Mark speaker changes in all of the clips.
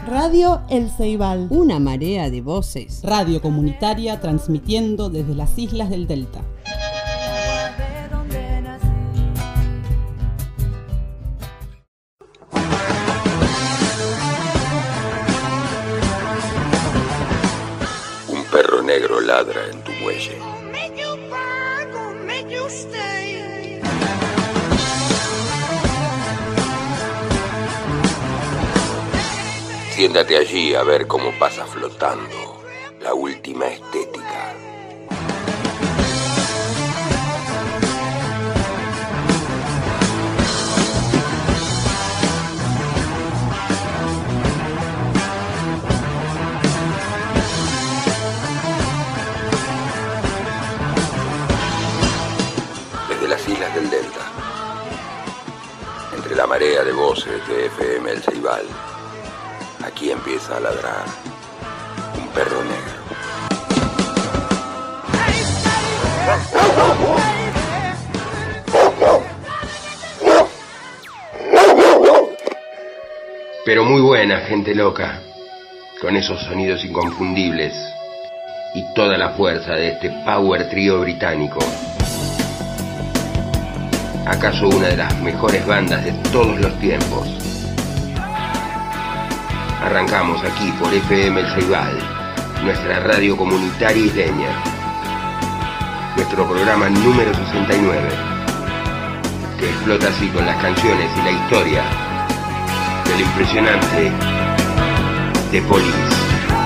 Speaker 1: Radio El Ceibal.
Speaker 2: Una marea de voces.
Speaker 3: Radio comunitaria transmitiendo desde las islas del Delta.
Speaker 4: Un perro negro ladra en tu muelle. Siéntate allí a ver cómo pasa flotando la última estética. Desde las islas del Delta, entre la marea de voces de FM El Ceibal, aquí empieza a ladrar un perro negro. Pero muy buena, gente loca, con esos sonidos inconfundibles y toda la fuerza de este power trío británico. ¿Acaso una de las mejores bandas de todos los tiempos? Arrancamos aquí por FM El Ceibal, nuestra radio comunitaria isleña. Nuestro programa número 69, que explota así con las canciones y la historia del impresionante The Police.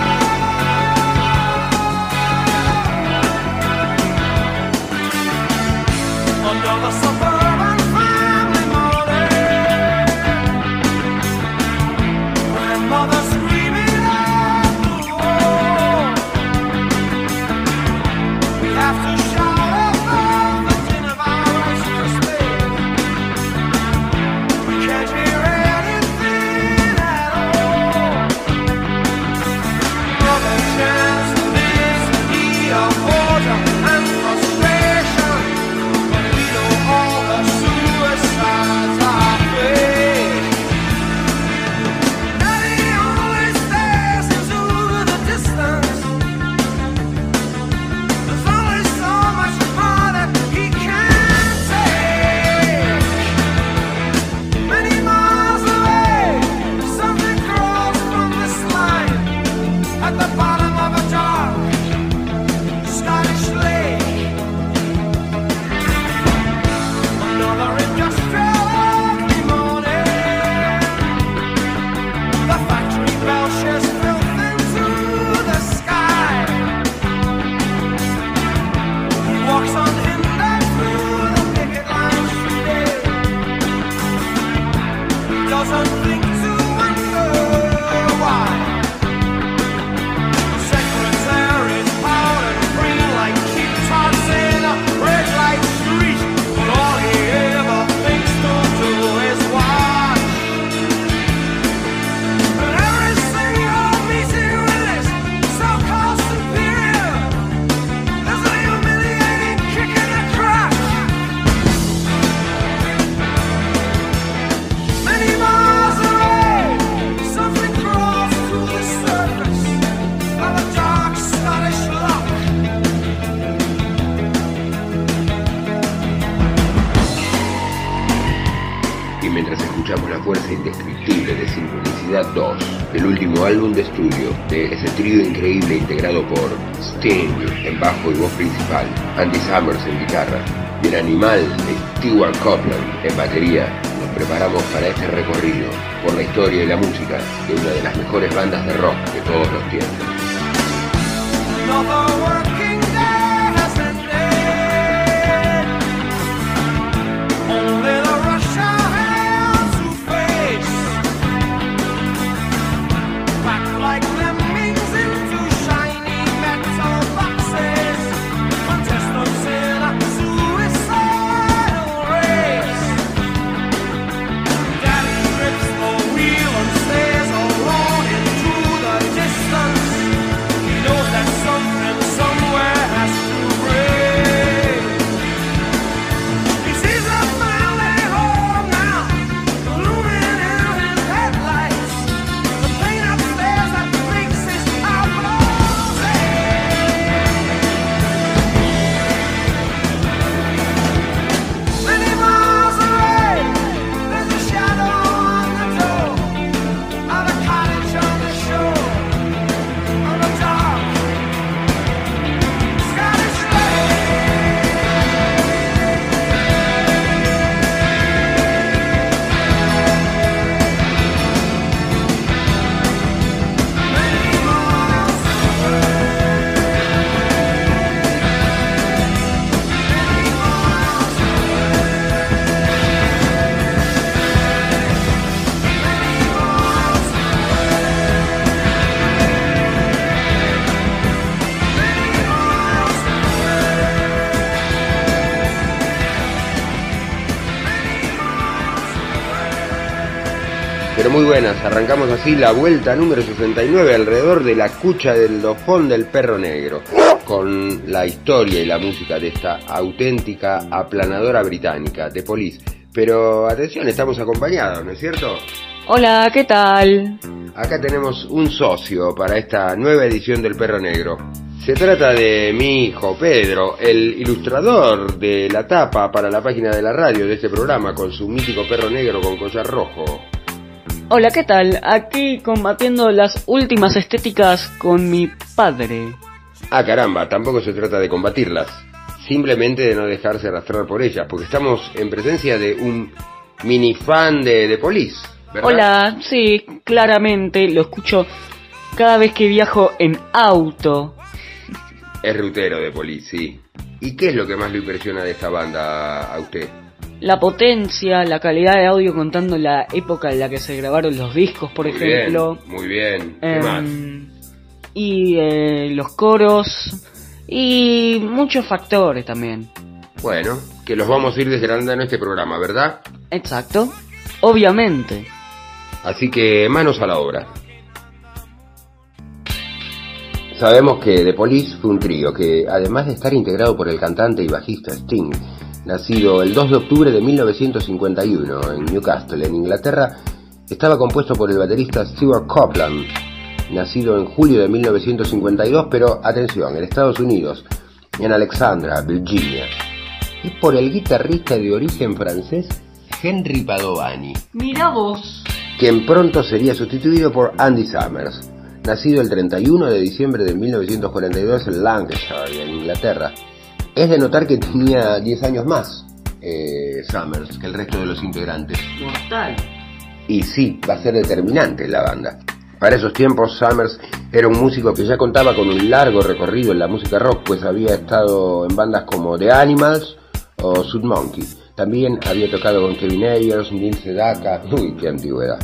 Speaker 4: El último álbum de estudio de ese trío increíble integrado por Sting en bajo y voz principal, Andy Summers en guitarra y el animal de Stewart Copeland en batería, nos preparamos para este recorrido por la historia y la música de una de las mejores bandas de rock de todos los tiempos.
Speaker 5: Somewhere
Speaker 4: muy buenas. Arrancamos así la vuelta número 69 alrededor de la cucha del dofón del perro negro, con la historia y la música de esta auténtica aplanadora británica, The Police. Pero atención, estamos acompañados, ¿no es cierto?
Speaker 5: Hola, ¿qué tal?
Speaker 4: Acá tenemos un socio para esta nueva edición del Perro Negro. Se trata de mi hijo Pedro, el ilustrador de la tapa para la página de la radio de este programa, con su mítico perro negro con collar rojo.
Speaker 5: Hola, ¿qué tal? Aquí combatiendo las últimas estéticas con mi padre.
Speaker 4: Ah, caramba, tampoco se trata de combatirlas, simplemente de no dejarse arrastrar por ellas, porque estamos en presencia de un mini fan de The Police, ¿verdad?
Speaker 5: Hola, sí, claramente lo escucho cada vez que viajo en auto.
Speaker 4: Es rutero de Police, sí. ¿Y qué es lo que más lo impresiona de esta banda a usted?
Speaker 5: La potencia, la calidad de audio contando la época en la que se grabaron los discos, por ejemplo.
Speaker 4: Muy bien. ¿Qué más?
Speaker 5: Y los coros y muchos factores también.
Speaker 4: Bueno, que los vamos a ir desgranando en este programa, ¿verdad?
Speaker 5: Exacto, obviamente.
Speaker 4: Así que manos a la obra. Sabemos que The Police fue un trío que, además de estar integrado por el cantante y bajista Sting, nacido el 2 de octubre de 1951 en Newcastle, en Inglaterra, estaba compuesto por el baterista Stuart Copeland, nacido en julio de 1952, pero atención, en Estados Unidos, en Alexandria, Virginia, y por el guitarrista de origen francés Henry Padovani.
Speaker 5: Mira vos.
Speaker 4: Quien pronto sería sustituido por Andy Summers, nacido el 31 de diciembre de 1942 en Lancashire, en Inglaterra. Es de notar que tenía 10 años más Summers que el resto de los integrantes.
Speaker 5: Mortal.
Speaker 4: Y sí, va a ser determinante en la banda. Para esos tiempos, Summers era un músico que ya contaba con un largo recorrido en la música rock, pues había estado en bandas como The Animals o Sud Monkey. También había tocado con Kevin Ayers, Neil Sedaka. Uy, qué antigüedad.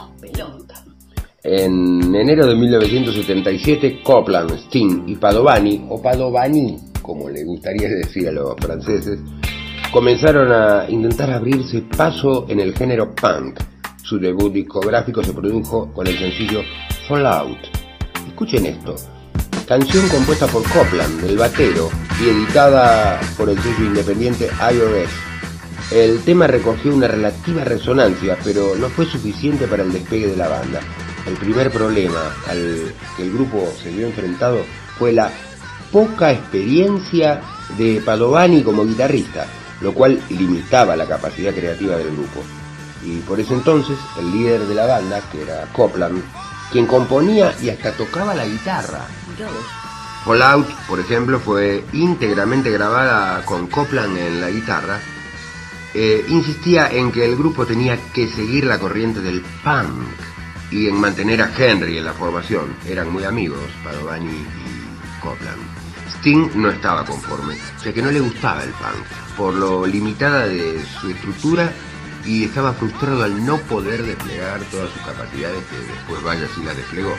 Speaker 4: En enero de 1977, Copeland, Sting y Padovani, o Padovani, como le gustaría decir a los franceses, comenzaron a intentar abrirse paso en el género punk. Su debut discográfico se produjo con el sencillo Fallout. Escuchen esto, canción compuesta por Copeland, el batero, y editada por el sello independiente IRS. El tema recogió una relativa resonancia, pero no fue suficiente para el despegue de la banda. El primer problema al que el grupo se vio enfrentado fue la poca experiencia de Padovani como guitarrista, lo cual limitaba la capacidad creativa del grupo. Y por ese entonces, el líder de la banda, que era Copeland, quien componía y hasta tocaba la guitarra. Fallout, por ejemplo, fue íntegramente grabada con Copeland en la guitarra. Insistía en que el grupo tenía que seguir la corriente del punk y en mantener a Henry en la formación. Eran muy amigos, Padovani y Copeland. Sting no estaba conforme, ya que no le gustaba el punk, por lo limitada de su estructura, y estaba frustrado al no poder desplegar todas sus capacidades, que después vaya si las desplegó.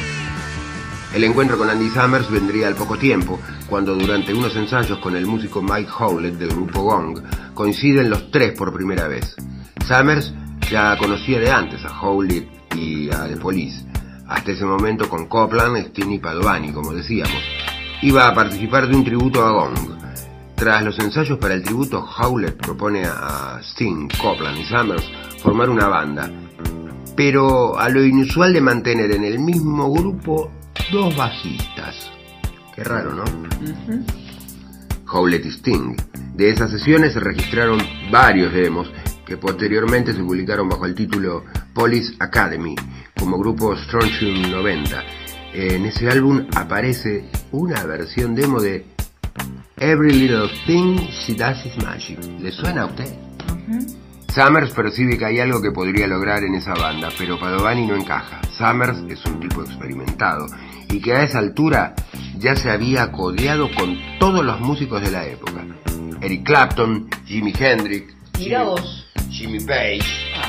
Speaker 4: El encuentro con Andy Summers vendría al poco tiempo, cuando durante unos ensayos con el músico Mike Howlett del grupo Gong, coinciden los tres por primera vez. Summers ya conocía de antes a Howlett y a The Police. Hasta ese momento, con Copeland, Sting y Padovani, como decíamos, iba a participar de un tributo a Gong. Tras los ensayos para el tributo, Howlett propone a Sting, Copeland y Summers formar una banda, pero a lo inusual de mantener en el mismo grupo dos bajistas. Qué raro, ¿no? Howlett y Sting. De esas sesiones se registraron varios demos que posteriormente se publicaron bajo el título Police Academy como grupo Strontium 90. En ese álbum aparece una versión demo de Every Little Thing She Does Is Magic. ¿Le suena a usted? Summers percibe que hay algo que podría lograr en esa banda, pero Padovani no encaja. Summers es un tipo experimentado y que a esa altura ya se había codeado con todos los músicos de la época. Eric Clapton, Jimi Hendrix, Jimmy Page.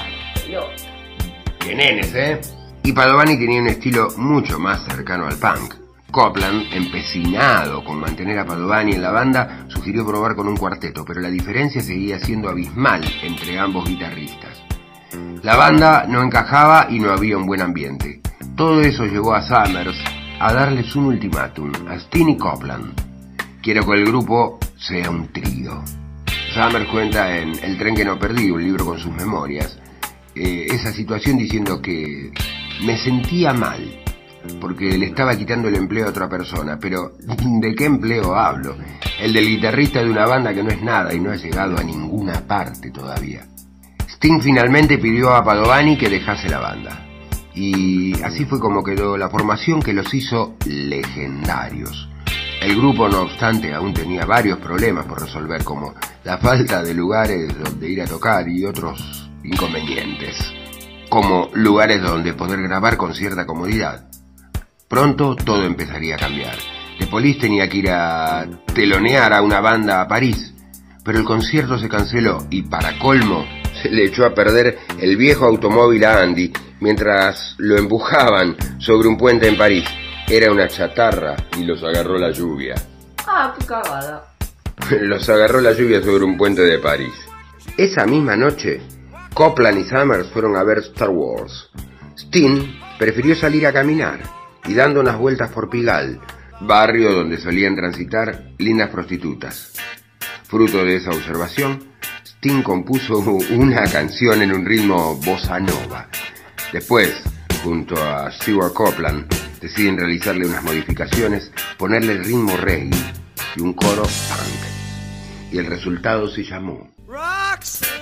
Speaker 4: ¡Qué nenes, eh! Y Padovani tenía un estilo mucho más cercano al punk. Copeland, empecinado con mantener a Padovani en la banda, sugirió probar con un cuarteto, pero la diferencia seguía siendo abismal entre ambos guitarristas. La banda no encajaba y no había un buen ambiente. Todo eso llevó a Summers a darles un ultimátum a Sting y Copeland. Quiero que el grupo sea un trío. Summers cuenta en El tren que no perdí, un libro con sus memorias, esa situación diciendo que me sentía mal porque le estaba quitando el empleo a otra persona. Pero ¿de qué empleo hablo? El del guitarrista de una banda que no es nada y no ha llegado a ninguna parte todavía. Sting finalmente pidió a Padovani que dejase la banda. Y así fue como quedó la formación que los hizo legendarios. El grupo, no obstante, aún tenía varios problemas por resolver, como la falta de lugares donde ir a tocar y otros inconvenientes, como lugares donde poder grabar con cierta comodidad. Pronto todo empezaría a cambiar. The Police tenía que ir a telonear a una banda a París, pero el concierto se canceló y, para colmo, se le echó a perder el viejo automóvil a Andy mientras lo empujaban sobre un puente en París. Era una chatarra y los agarró la lluvia.
Speaker 5: Ah, qué cagada.
Speaker 4: Los agarró la lluvia sobre un puente de París. Esa misma noche, Copeland y Summers fueron a ver Star Wars. Sting prefirió salir a caminar y dando unas vueltas por Pigalle, barrio donde solían transitar lindas prostitutas. Fruto de esa observación, Sting compuso una canción en un ritmo bossa nova. Después, junto a Stewart Copeland, deciden realizarle unas modificaciones, ponerle el ritmo reggae y un coro punk. Y el resultado se llamó
Speaker 6: Roxanne,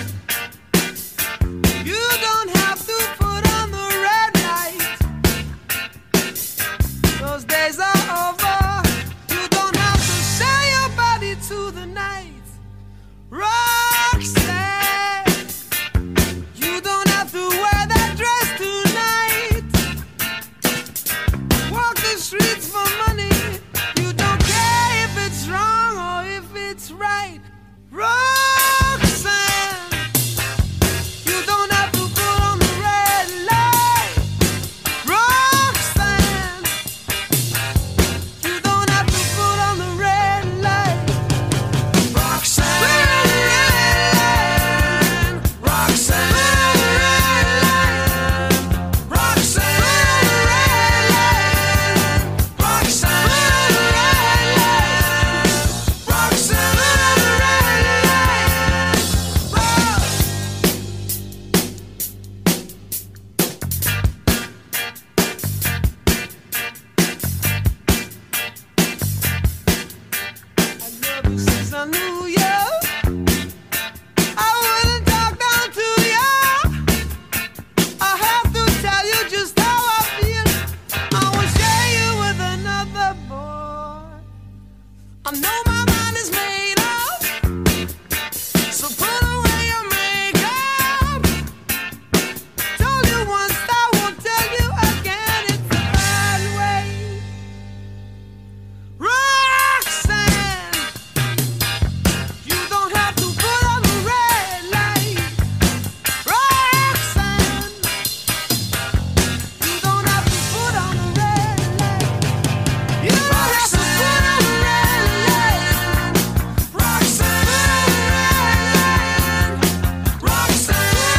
Speaker 6: you don't have to put on the red light. Those days are over. You don't have to sell your body to the night. Roxanne, you don't have to wear that dress tonight. Walk the streets for money. You don't care if it's wrong or if it's right. Roxanne, you don't have to put on the red light. Roxanne, you don't have to put on the red light. Roxanne, Roxanne, Roxanne, Roxanne, Roxanne. Since I knew you, I wouldn't talk down to you. I have to tell you just how I feel. I won't share you with another boy. I know my mind is made up, so put away your makeup. Told you once, I won't tell you again. It's a bad way. Roxanne, you don't have to put on the red light. Roxanne, you don't have to put on the red light. You don't have to put on the red light. Roxanne, Roxanne,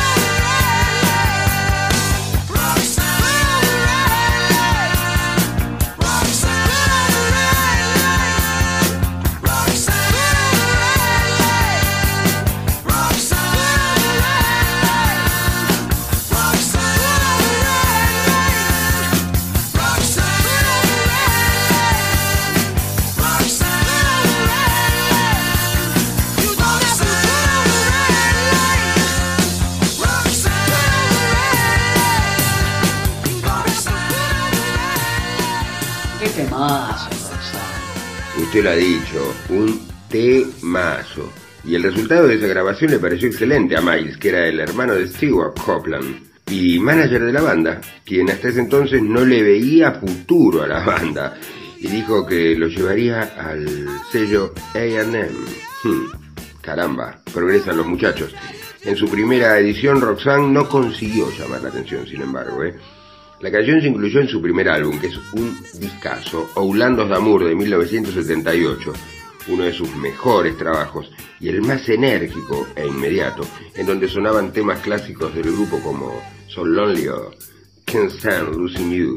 Speaker 5: Qué temazo, Roxanne.
Speaker 4: Usted lo ha dicho, un temazo. Y el resultado de esa grabación le pareció excelente a Miles, que era el hermano de Stewart Copeland y manager de la banda, quien hasta ese entonces no le veía futuro a la banda y dijo que lo llevaría al sello A&M. Caramba, progresan los muchachos. En su primera edición, Roxanne no consiguió llamar la atención, sin embargo, La canción se incluyó en su primer álbum, que es un discazo, Oulandos d'Amour, de 1978, uno de sus mejores trabajos y el más enérgico e inmediato, en donde sonaban temas clásicos del grupo como So Lonely o Can't Stand Losing You.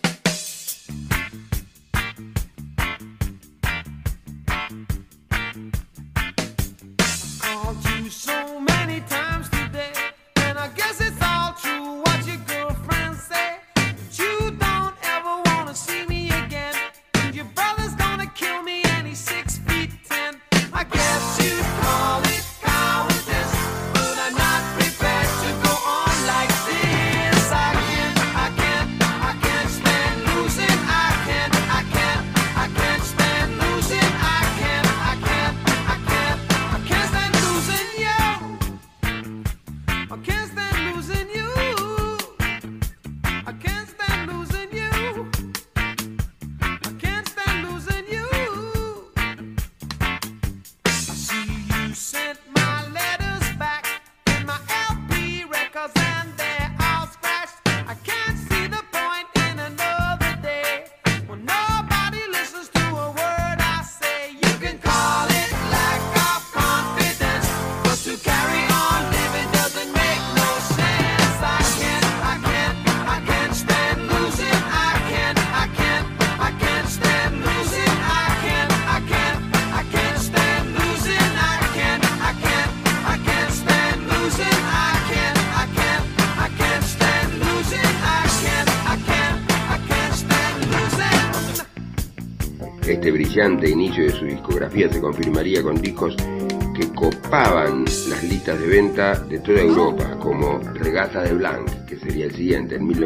Speaker 4: Este brillante inicio de su discografía se confirmaría con discos que copaban las listas de venta de toda Europa, como Regata de Blanc, que sería el siguiente, en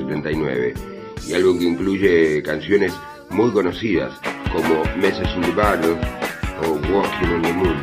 Speaker 4: 1979, y algo que incluye canciones muy conocidas, como Message in the Bottle o Walking on the Moon.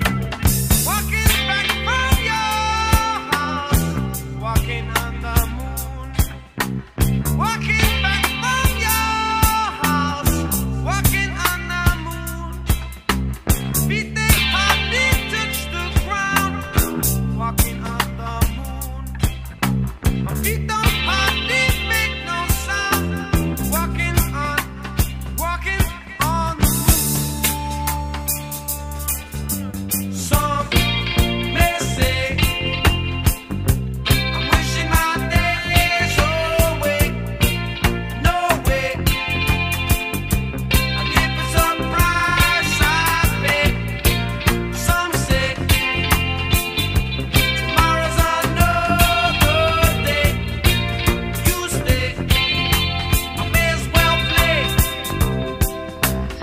Speaker 6: Walking back from your house, walking on the moon.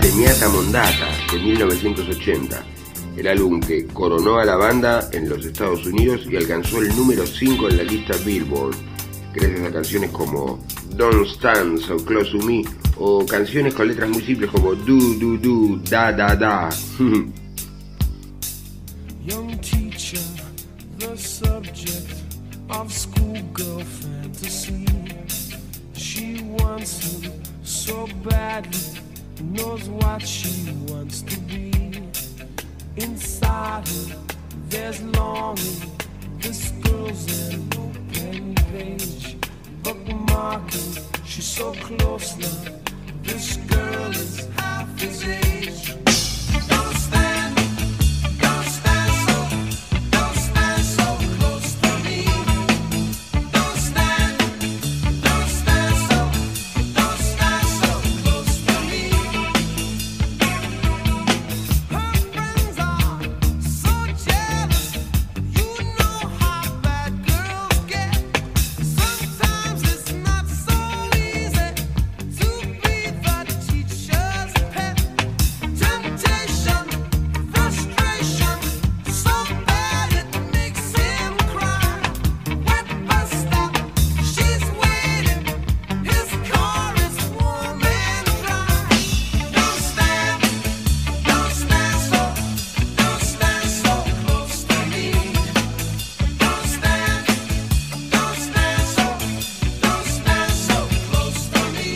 Speaker 4: Zenyatta Mondatta de 1980, el álbum que coronó a la banda en los Estados Unidos y alcanzó el número 5 en la lista Billboard, gracias a canciones como Don't Stand So Close To Me o canciones con letras muy simples como Do Do Do, Da Da Da.
Speaker 6: Young teacher, the subject of schoolgirl fantasy. She wants him so badly, knows what she wants to be. Inside her, there's longing. This girl's an open page, bookmarking. She's so close now. This girl is half his age. Don't stand so close to me. Don't stand so close to me. Her friends are so jealous. You know how bad girls get. Sometimes it's not so easy to be the teacher's pet. Temptation, frustration, so bad it makes him cry. Wet bus stop, she's waiting. His car is warm and dry. Don't stand so close to me. Don't stand so close to me.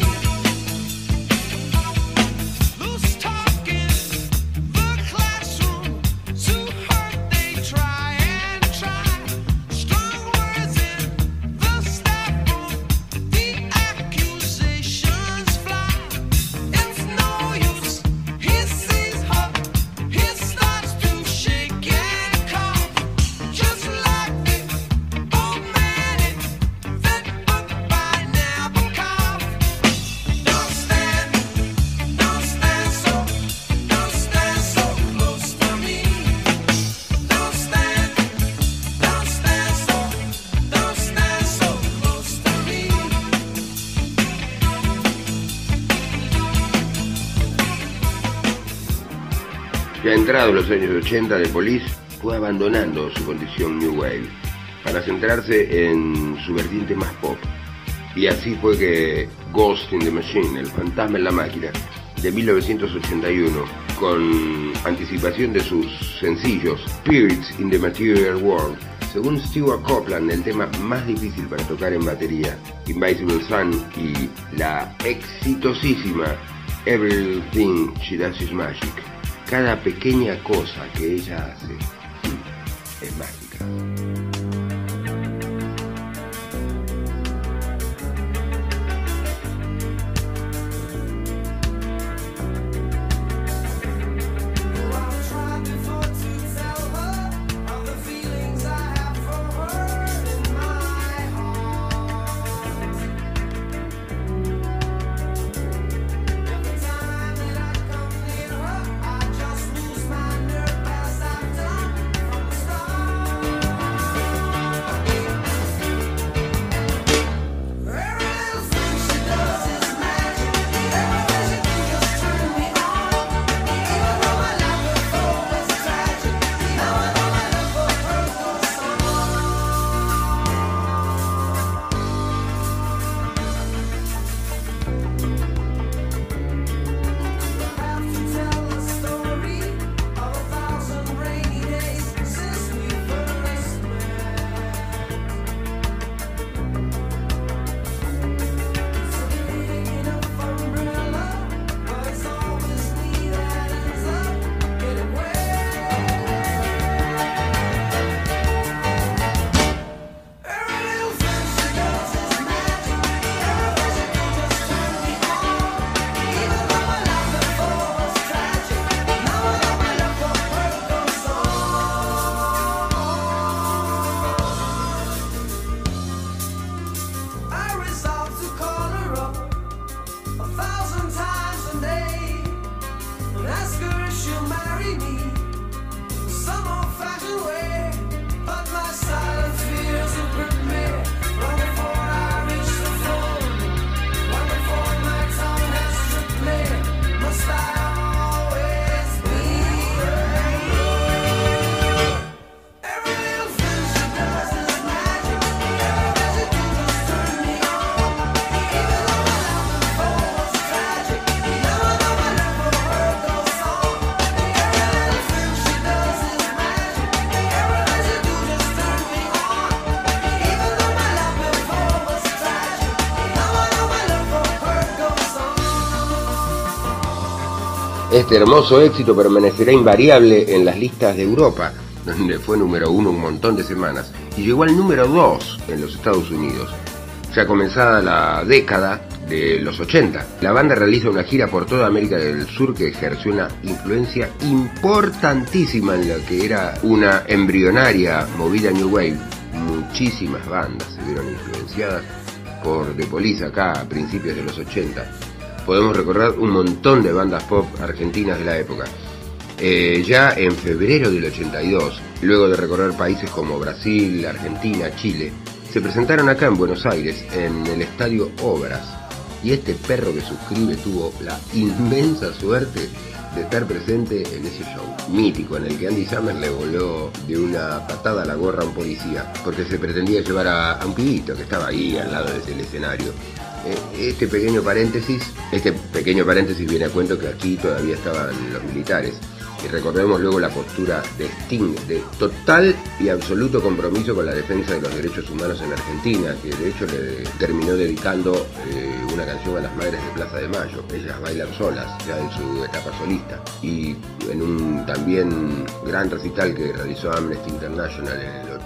Speaker 6: Loose talk in the classroom, to hurt they try and try. Strong words in the staff room, the accusations fly. It's no use, he sees her, he starts to shake and cough. Just like the old man in that book by Nabokov. Don't stand so close to me. Don't stand so close to me.
Speaker 4: Ya entrados los años 80, The Police fue abandonando su condición New Wave para centrarse en su vertiente más pop. Y así fue que Ghost in the Machine, el fantasma en la máquina, de 1981, con anticipación de sus sencillos Spirits in the Material World, según Stewart Copeland, el tema más difícil para tocar en batería, Invisible Sun, y la exitosísima Everything She Does Is Magic. Cada pequeña cosa que ella hace es mágica.
Speaker 6: I've tried before to tell her of the feelings I have for her in my heart. Every time that I come near her, I just lose my nerve as I've done from the start.
Speaker 4: Este hermoso éxito permanecerá invariable en las listas de Europa, donde fue número 1 un montón de semanas, y llegó al número 2 en los Estados Unidos. Ya comenzada la década de los 80, la banda realiza una gira por toda América del Sur que ejerció una influencia importantísima en la que era una embrionaria movida New Wave. Muchísimas bandas se vieron influenciadas por The Police acá a principios de los 80. Podemos recordar un montón de bandas pop argentinas de la época. Ya en febrero del 82, luego de recorrer países como Brasil, Argentina, Chile, se presentaron acá en Buenos Aires, en el Estadio Obras, y este perro que suscribe tuvo la inmensa suerte de estar presente en ese show mítico en el que Andy Summers le voló de una patada a la gorra a un policía, porque se pretendía llevar a un pibito que estaba ahí al lado del escenario. Este pequeño paréntesis viene a cuento que aquí todavía estaban los militares. Y recordemos luego la postura de Sting, de total y absoluto compromiso con la defensa de los derechos humanos en Argentina, que de hecho le terminó dedicando una canción a las madres de Plaza de Mayo, Ellas Bailan Solas, ya en su etapa solista, y en un también gran recital que realizó Amnesty International en el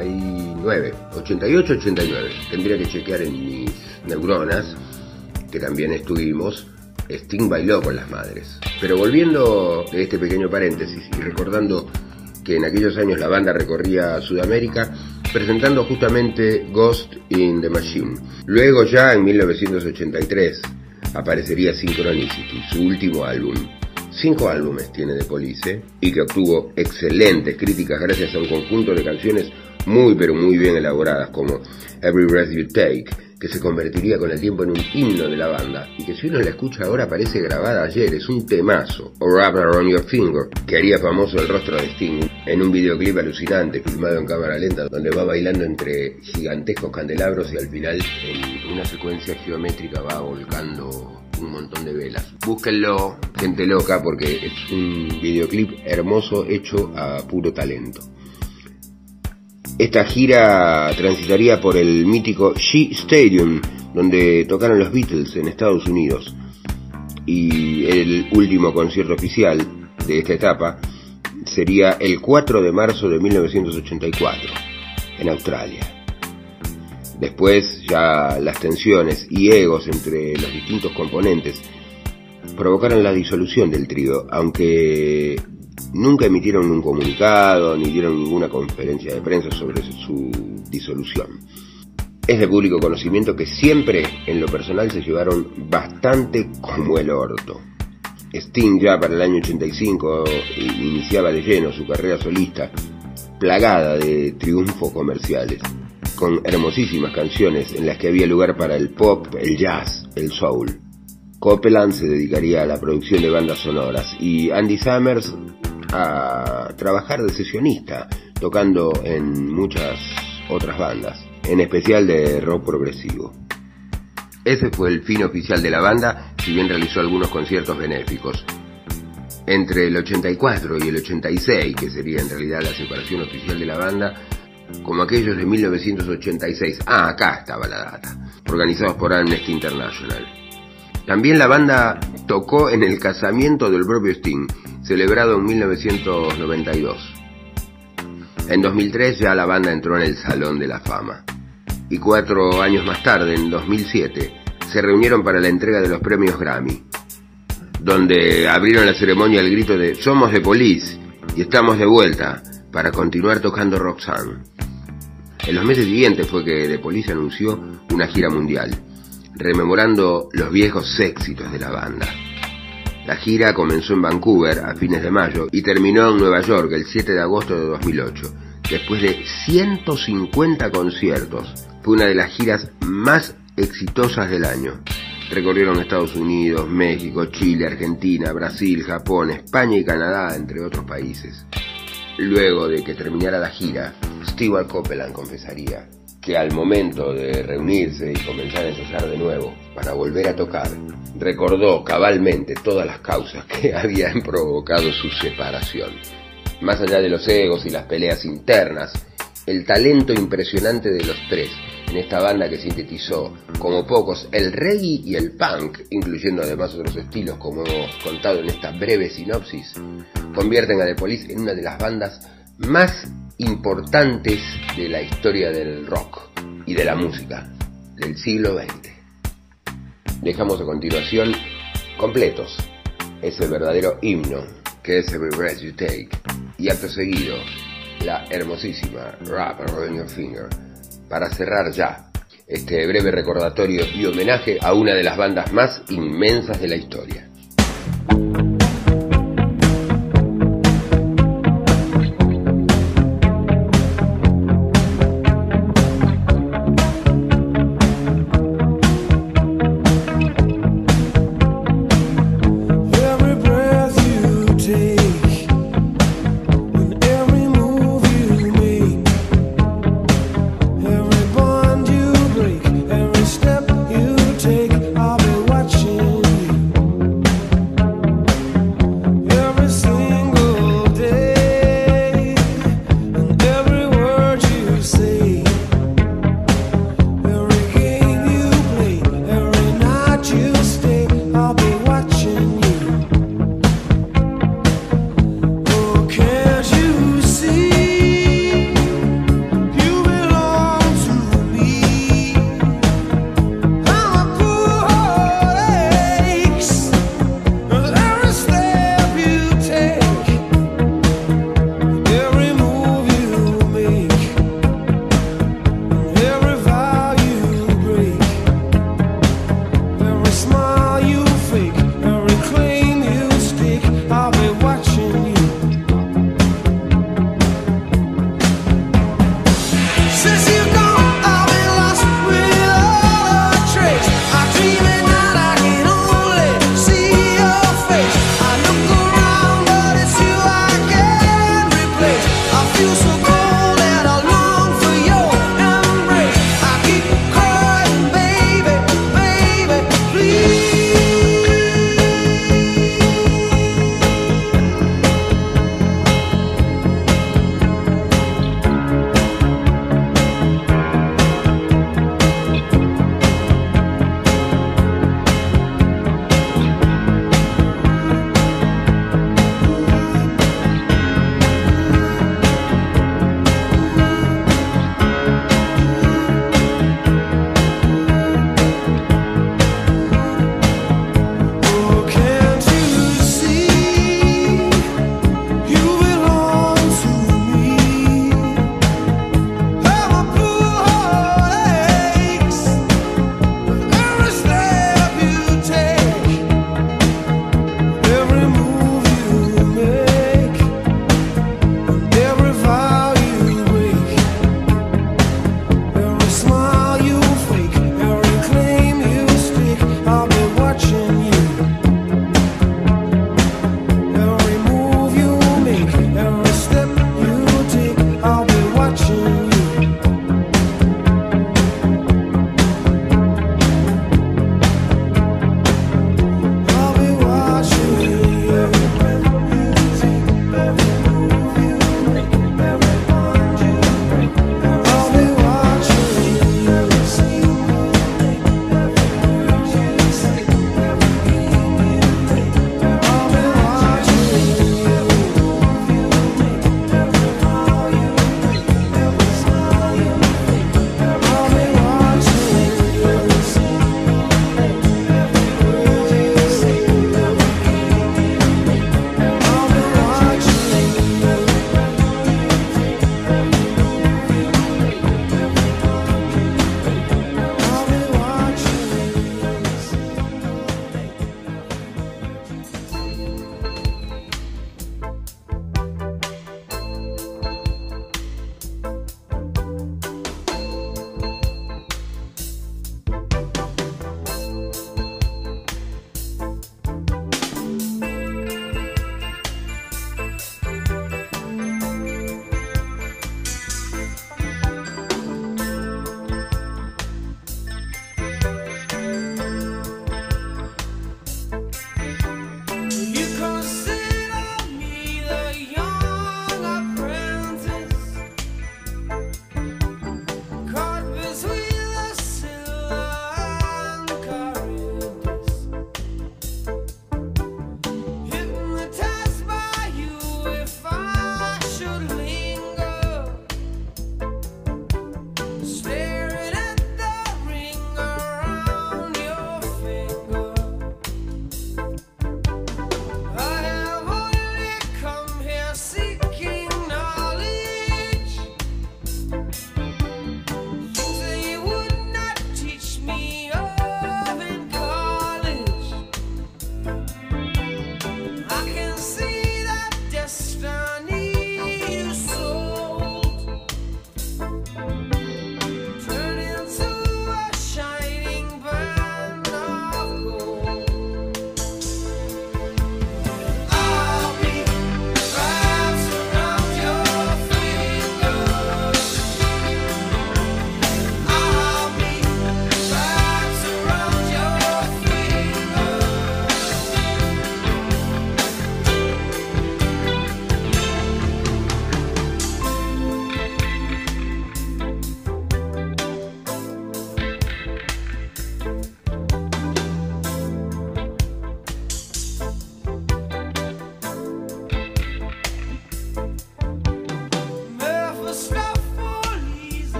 Speaker 4: 88-89, tendría que chequear en mis neuronas, que también estuvimos. Sting bailó con las madres. Pero volviendo de este pequeño paréntesis y recordando que en aquellos años la banda recorría Sudamérica presentando justamente Ghost in the Machine. Luego ya en 1983 aparecería Synchronicity, su último álbum. 5 álbumes tiene The Police y que obtuvo excelentes críticas gracias a un conjunto de canciones muy pero muy bien elaboradas como Every Breath You Take, que se convertiría con el tiempo en un himno de la banda, y que si uno la escucha ahora parece grabada ayer, es un temazo. O Wrap Around Your Finger, que haría famoso el rostro de Sting en un videoclip alucinante filmado en cámara lenta, donde va bailando entre gigantescos candelabros y al final en una secuencia geométrica va volcando un montón de velas. Búsquenlo, gente loca, porque es un videoclip hermoso hecho a puro talento. Esta gira transitaría por el mítico Shea Stadium, donde tocaron los Beatles en Estados Unidos, y el último concierto oficial de esta etapa sería el 4 de marzo de 1984, en Australia. Después ya las tensiones y egos entre los distintos componentes provocaron la disolución del trío, aunque nunca emitieron un comunicado ni dieron ninguna conferencia de prensa sobre su disolución. Es de público conocimiento que siempre en lo personal se llevaron bastante como el orto. Sting ya para el año 85 iniciaba de lleno su carrera solista, plagada de triunfos comerciales, con hermosísimas canciones en las que había lugar para el pop, el jazz, el soul. Copeland se dedicaría a la producción de bandas sonoras y Andy Summers a trabajar de sesionista, tocando en muchas otras bandas, en especial de rock progresivo. Ese fue el fin oficial de la banda, si bien realizó algunos conciertos benéficos. Entre el 84 y el 86, que sería en realidad la separación oficial de la banda, como aquellos de 1986, acá estaba la data, organizados por Amnesty International. También la banda tocó en el casamiento del propio Sting, celebrado en 1992. En 2003 ya la banda entró en el Salón de la Fama. Y 4 años más tarde, en 2007, se reunieron para la entrega de los premios Grammy, donde abrieron la ceremonia al grito de "Somos The Police y estamos de vuelta para continuar tocando Roxanne". En los meses siguientes fue que The Police anunció una gira mundial, rememorando los viejos éxitos de la banda. La gira comenzó en Vancouver a fines de mayo y terminó en Nueva York el 7 de agosto de 2008. Después de 150 conciertos, fue una de las giras más exitosas del año. Recorrieron Estados Unidos, México, Chile, Argentina, Brasil, Japón, España y Canadá, entre otros países. Luego de que terminara la gira, Stewart Copeland confesaría que al momento de reunirse y comenzar a ensayar de nuevo para volver a tocar, recordó cabalmente todas las causas que habían provocado su separación. Más allá de los egos y las peleas internas, el talento impresionante de los tres en esta banda que sintetizó como pocos el reggae y el punk, incluyendo además otros estilos como hemos contado en esta breve sinopsis, convierten a The Police en una de las bandas más importantes de la historia del rock y de la música del siglo XX. Dejamos a continuación completos ese verdadero himno que es Every Breath You Take, y acto seguido la hermosísima Wrap Around Your Finger, para cerrar ya este breve recordatorio y homenaje a una de las bandas más inmensas de la historia.
Speaker 6: Step you take, I'll be watching you.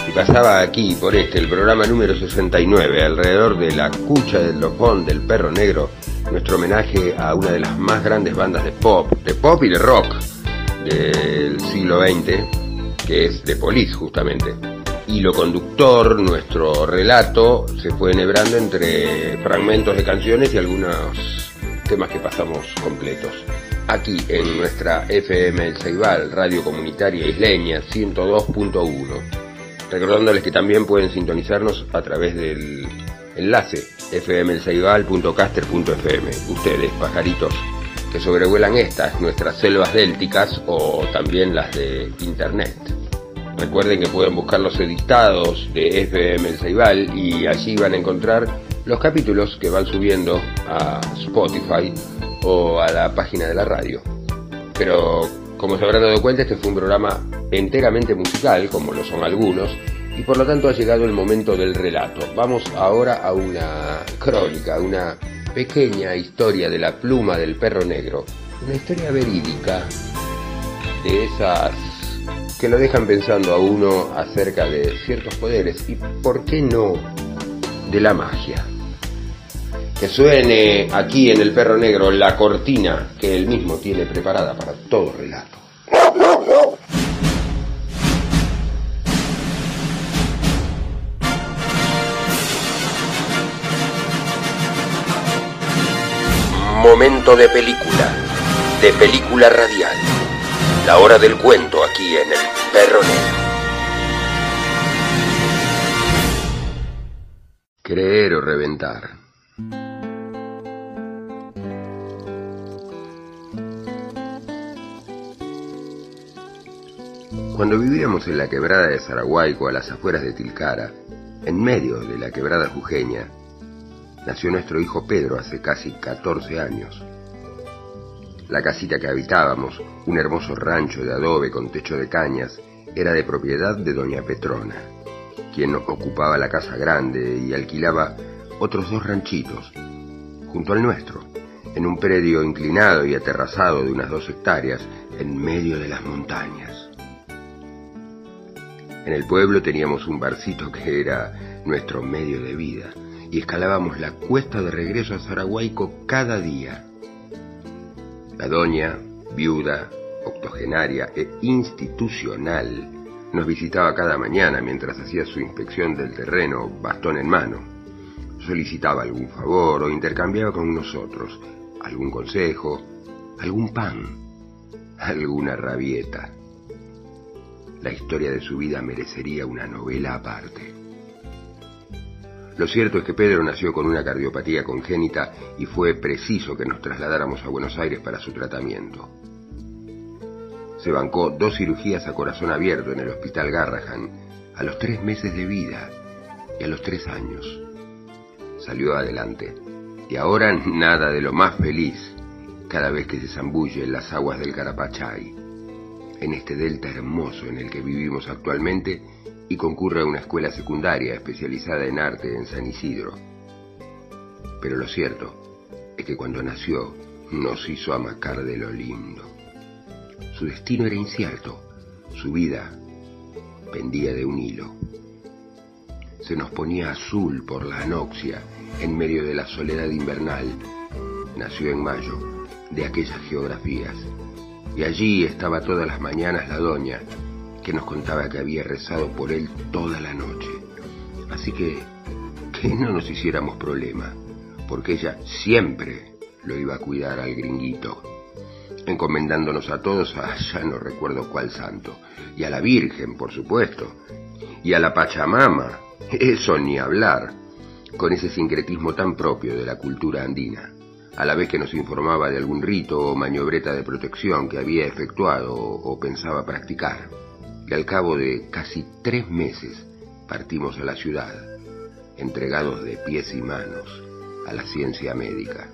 Speaker 4: y pasaba aquí, por el programa número 69, alrededor de la cucha del dojón del Perro Negro, nuestro homenaje a una de las más grandes bandas de pop y de rock del siglo XX, que es The Police, justamente. Hilo conductor, nuestro relato se fue enhebrando entre fragmentos de canciones y algunos temas que pasamos completos. Aquí en nuestra FM El Ceibal, radio comunitaria isleña 102.1. Recordándoles que también pueden sintonizarnos a través del enlace fmelceibal.caster.fm. Ustedes, pajaritos, que sobrevuelan estas, nuestras selvas délticas o también las de internet. Recuerden que pueden buscar los editados de FM El Ceibal y allí van a encontrar los capítulos que van subiendo a Spotify o a la página de la radio. Pero, como se habrán dado cuenta, este fue un programa enteramente musical, como lo son algunos, y por lo tanto ha llegado el momento del relato. Vamos ahora a una crónica, una pequeña historia de la pluma del Perro Negro, una historia verídica, de esas que lo dejan pensando a uno acerca de ciertos poderes y, ¿por qué no?, de la magia. Que suene aquí en el Perro Negro la cortina que él mismo tiene preparada para todo relato. Momento de película radial. La hora del cuento aquí en el Perro Negro. Creer o reventar. Cuando vivíamos en la quebrada de Sarahuayco, a las afueras de Tilcara, en medio de la quebrada jujeña, nació nuestro hijo Pedro hace casi 14 años. La casita que habitábamos, un hermoso rancho de adobe con techo de cañas, era de propiedad de doña Petrona, quien ocupaba la casa grande y alquilaba otros 2 ranchitos, junto al nuestro, en un predio inclinado y aterrazado de unas 2 hectáreas, en medio de las montañas. En el pueblo teníamos un barcito que era nuestro medio de vida, y escalábamos la cuesta de regreso a Sarahuayco cada día. La doña, viuda, octogenaria e institucional, nos visitaba cada mañana mientras hacía su inspección del terreno, bastón en mano. Solicitaba algún favor o intercambiaba con nosotros algún consejo, algún pan, alguna rabieta. La historia de su vida merecería una novela aparte. Lo cierto es que Pedro nació con una cardiopatía congénita y fue preciso que nos trasladáramos a Buenos Aires para su tratamiento. Se bancó 2 cirugías a corazón abierto en el Hospital Garrahan a los 3 meses de vida y a los 3 años. Salió adelante y ahora nada de lo más feliz cada vez que se zambulle en las aguas del Carapachay, en este delta hermoso en el que vivimos actualmente, y concurre a una escuela secundaria especializada en arte en San Isidro. Pero lo cierto es que cuando nació nos hizo amacar de lo lindo. Su destino era incierto, su vida pendía de un hilo. Se nos ponía azul por la anoxia en medio de la soledad invernal. Nació en mayo, de aquellas geografías, y allí estaba todas las mañanas la doña, que nos contaba que había rezado por él toda la noche. Así que no nos hiciéramos problema, porque ella siempre lo iba a cuidar al gringuito, encomendándonos a todos a ya no recuerdo cuál santo, y a la Virgen, por supuesto, y a la Pachamama, eso ni hablar, con ese sincretismo tan propio de la cultura andina, a la vez que nos informaba de algún rito o maniobreta de protección que había efectuado o pensaba practicar. Y al cabo de casi 3 meses partimos a la ciudad, entregados de pies y manos a la ciencia médica.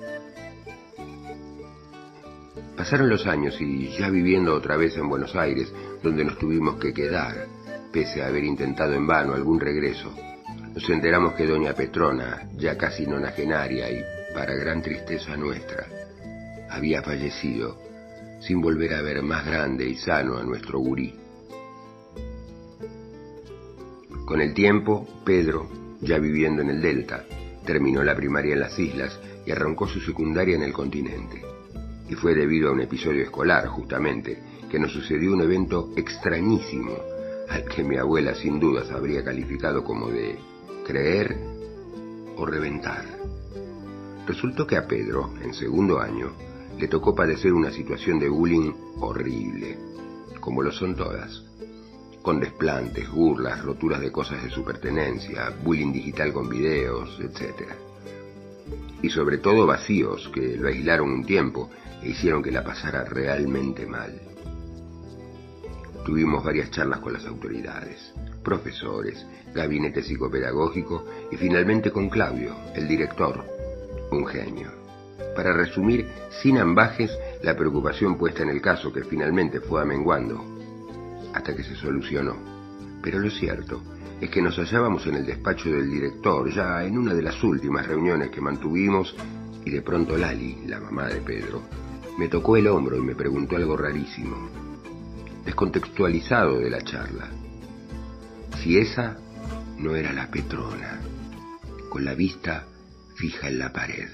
Speaker 4: Pasaron los años y ya viviendo otra vez en Buenos Aires, donde nos tuvimos que quedar, pese a haber intentado en vano algún regreso, nos enteramos que doña Petrona, ya casi nonagenaria y para gran tristeza nuestra, había fallecido sin volver a ver más grande y sano a nuestro gurí. Con el tiempo, Pedro, ya viviendo en el Delta, terminó la primaria en las islas y arrancó su secundaria en el continente. Y fue debido a un episodio escolar, justamente, que nos sucedió un evento extrañísimo, al que mi abuela sin dudas habría calificado como de creer o reventar. Resultó que a Pedro, en segundo año, le tocó padecer una situación de bullying horrible, como lo son todas, con desplantes, burlas, roturas de cosas de su pertenencia, bullying digital con videos, etc. Y sobre todo vacíos que lo aislaron un tiempo e hicieron que la pasara realmente mal. Tuvimos varias charlas con las autoridades, profesores, gabinete psicopedagógico y finalmente con Claudio, el director, un genio. Para resumir, sin ambajes, la preocupación puesta en el caso que finalmente fue amenguando hasta que se solucionó. Pero lo cierto es que nos hallábamos en el despacho del director, ya en una de las últimas reuniones que mantuvimos, y de pronto Lali, la mamá de Pedro, me tocó el hombro y me preguntó algo rarísimo, descontextualizado de la charla. Si esa no era la Petrona, con la vista fija en la pared.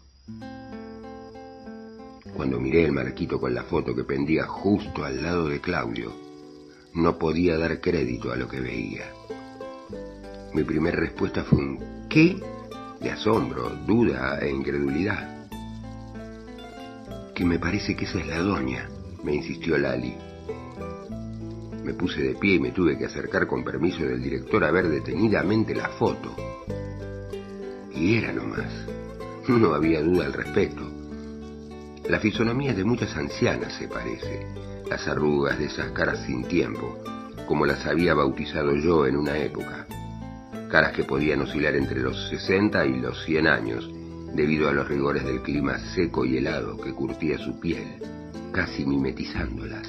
Speaker 4: Cuando miré el marquito con la foto que pendía justo al lado de Claudio, no podía dar crédito a lo que veía. Mi primera respuesta fue un ¿qué? De asombro, duda e incredulidad. Que me parece que esa es la doña, me insistió Lali. Me puse de pie y me tuve que acercar con permiso del director a ver detenidamente la foto. Y era nomás. No había duda al respecto. La fisonomía de muchas ancianas se parece, las arrugas de esas caras sin tiempo, como las había bautizado yo en una época. Caras que podían oscilar entre los 60 y los 100 años, debido a los rigores del clima seco y helado que curtía su piel, casi mimetizándolas.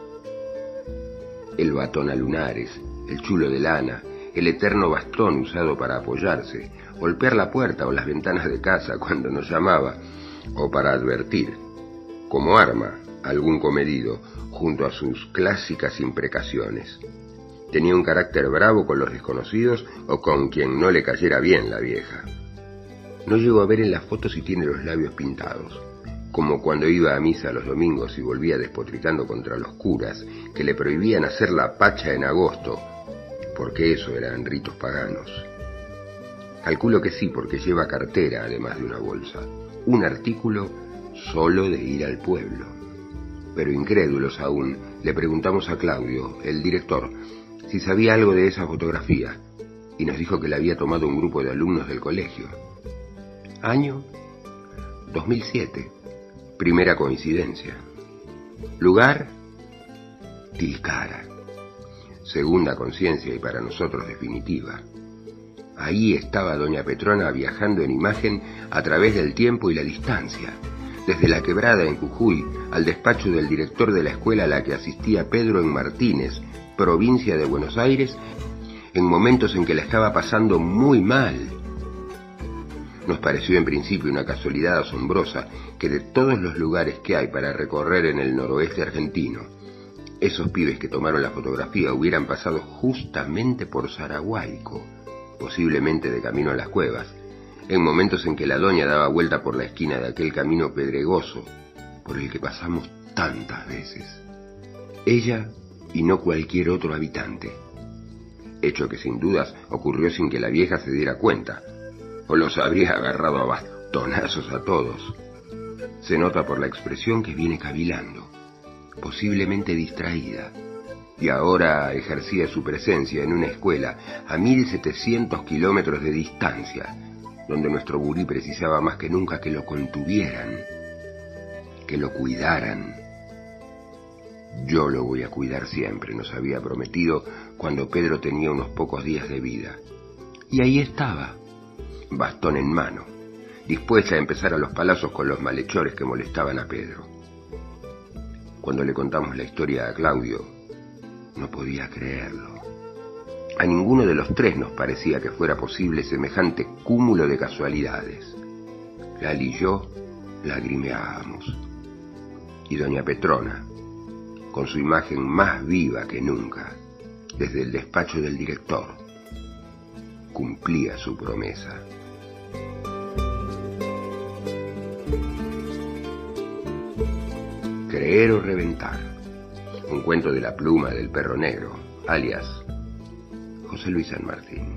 Speaker 4: El batón a lunares, el chulo de lana, el eterno bastón usado para apoyarse, golpear la puerta o las ventanas de casa cuando nos llamaba, o para advertir, como arma, algún comedido, junto a sus clásicas imprecaciones. Tenía un carácter bravo con los desconocidos o con quien no le cayera bien la vieja. No llego a ver en las fotos si tiene los labios pintados, como cuando iba a misa los domingos y volvía despotricando contra los curas que le prohibían hacer la pacha en agosto, porque eso eran ritos paganos. Calculo que sí, porque lleva cartera además de una bolsa, un artículo solo de ir al pueblo. Pero incrédulos aún, le preguntamos a Claudio, el director, si sabía algo de esa fotografía, y nos dijo que la había tomado un grupo de alumnos del colegio. Año 2007, primera coincidencia. Lugar, Tilcara. Segunda conciencia y para nosotros definitiva. Ahí estaba doña Petrona viajando en imagen a través del tiempo y la distancia, desde la quebrada en Jujuy al despacho del director de la escuela a la que asistía Pedro en Martínez, provincia de Buenos Aires, en momentos en que la estaba pasando muy mal. Nos pareció en principio una casualidad asombrosa que de todos los lugares que hay para recorrer en el noroeste argentino, esos pibes que tomaron la fotografía hubieran pasado justamente por Sarahuaico, posiblemente de camino a las cuevas, en momentos en que la doña daba vuelta por la esquina de aquel camino pedregoso por el que pasamos tantas veces. Ella y no cualquier otro habitante, hecho que sin dudas ocurrió sin que la vieja se diera cuenta, o los habría agarrado a bastonazos a todos. Se nota por la expresión que viene cavilando, posiblemente distraída, y ahora ejercía su presencia en una escuela a 1700 kilómetros de distancia, donde nuestro gurí precisaba más que nunca que lo contuvieran, que lo cuidaran. Yo lo voy a cuidar siempre, nos había prometido cuando Pedro tenía unos pocos días de vida. Y ahí estaba, bastón en mano, dispuesta a empezar a los palazos con los malhechores que molestaban a Pedro. Cuando le contamos la historia a Claudio, no podía creerlo. A ninguno de los tres nos parecía que fuera posible semejante cúmulo de casualidades. Lali y yo lagrimeábamos. Y doña Petrona, con su imagen más viva que nunca, desde el despacho del director, cumplía su promesa. Creer o reventar. Un cuento de la pluma del perro negro, alias José Luis San Martín.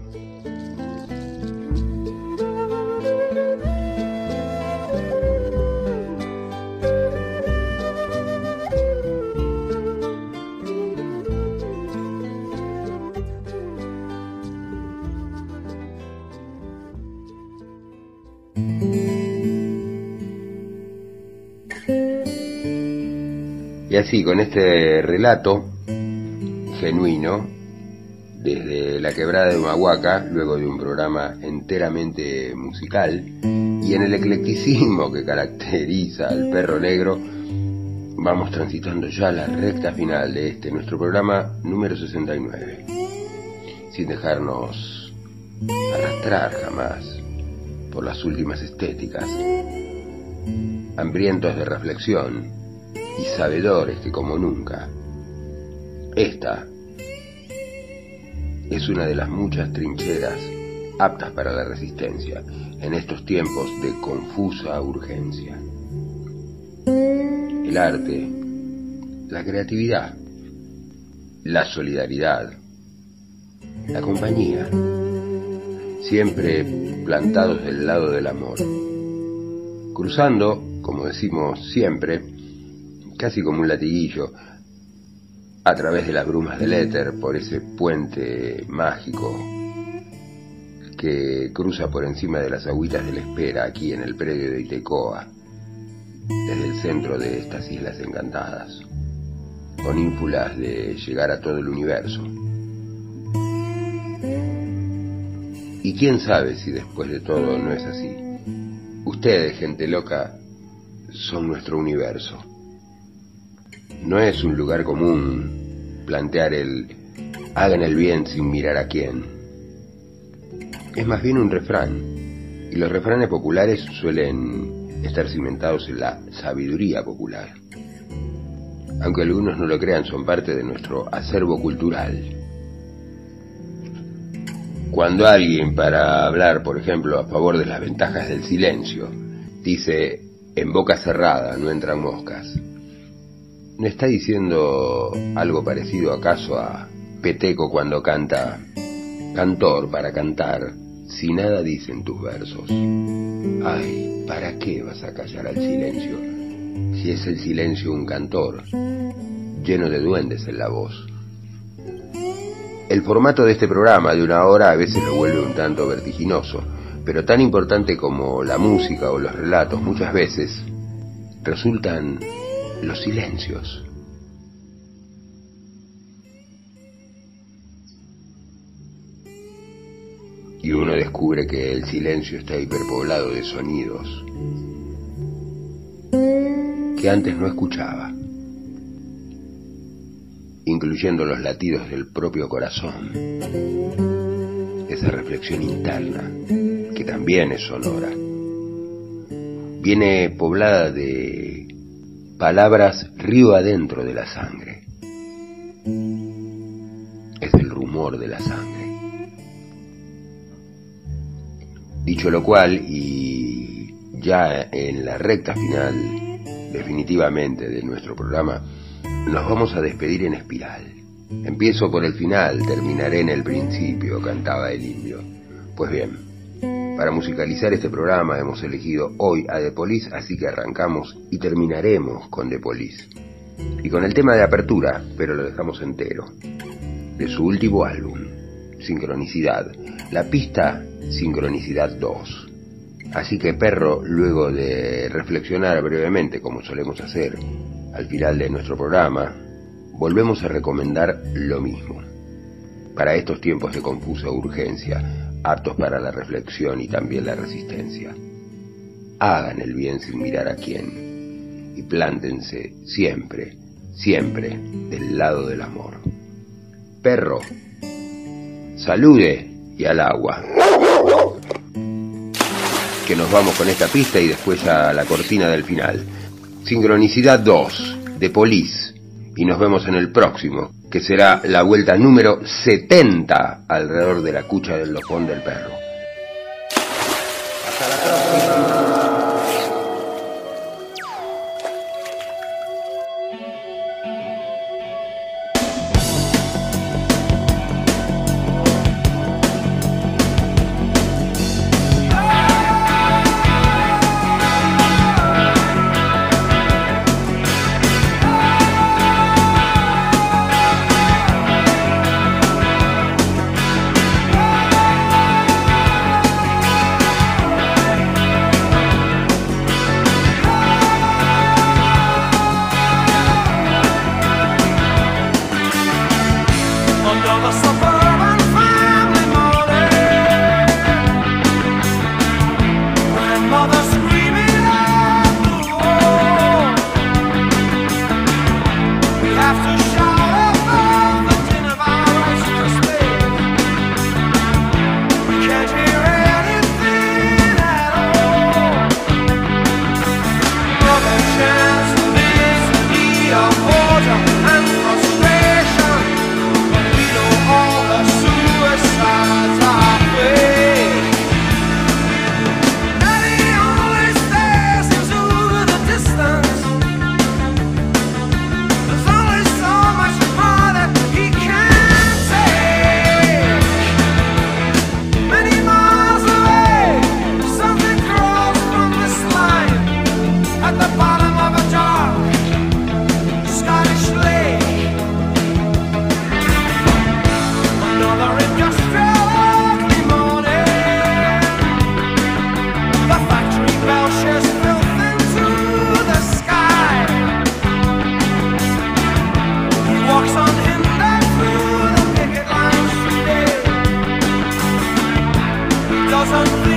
Speaker 4: Y así, con este relato genuino, desde la quebrada de Humahuaca, luego de un programa enteramente musical, y en el eclecticismo que caracteriza al perro negro, vamos transitando ya la recta final de este, nuestro programa número 69, sin dejarnos arrastrar jamás por las últimas estéticas, hambrientos de reflexión, y sabedores que como nunca, esta es una de las muchas trincheras aptas para la resistencia en estos tiempos de confusa urgencia. El arte, la creatividad, la solidaridad, la compañía, siempre plantados del lado del amor, cruzando, como decimos siempre, casi como un latiguillo, a través de las brumas del éter, por ese puente mágico que cruza por encima de las agüitas de la espera aquí en el predio de Itecoa, desde el centro de estas islas encantadas, con ínfulas de llegar a todo el universo. Y quién sabe si después de todo no es así. Ustedes, gente loca, son nuestro universo. No es un lugar común plantear el hagan el bien sin mirar a quién. Es más bien un refrán, y los refranes populares suelen estar cimentados en la sabiduría popular. Aunque algunos no lo crean, son parte de nuestro acervo cultural. Cuando alguien, para hablar, por ejemplo, a favor de las ventajas del silencio, dice en boca cerrada no entran moscas, ¿no está diciendo algo parecido acaso a Peteco cuando canta cantor para cantar, si nada dicen tus versos? Ay, ¿para qué vas a callar al silencio? Si es el silencio un cantor, lleno de duendes en la voz. El formato de este programa de una hora a veces lo vuelve un tanto vertiginoso, pero tan importante como la música o los relatos muchas veces resultan los silencios. Y uno descubre que el silencio está hiperpoblado de sonidos que antes no escuchaba, incluyendo los latidos del propio corazón, esa reflexión interna que también es sonora. Viene poblada de palabras río adentro de la sangre. Es el rumor de la sangre. Dicho lo cual, y ya en la recta final definitivamente de nuestro programa, nos vamos a despedir en espiral. Empiezo por el final, terminaré en el principio, cantaba el indio. Pues bien, para musicalizar este programa hemos elegido hoy a The Police, así que arrancamos y terminaremos con The Police. Y con el tema de apertura, pero lo dejamos entero, de su último álbum, Sincronicidad, la pista Sincronicidad 2. Así que perro, luego de reflexionar brevemente, como solemos hacer al final de nuestro programa, volvemos a recomendar lo mismo. Para estos tiempos de confusa urgencia, aptos para la reflexión y también la resistencia. Hagan el bien sin mirar a quién y plántense siempre, siempre del lado del amor. Perro, salude y al agua. Que nos vamos con esta pista y después a la cortina del final. Sincronicidad 2, The Police, y nos vemos en el próximo. que será la vuelta número 70 alrededor de la cucha del lopón del perro. Hasta la próxima.
Speaker 6: Doesn't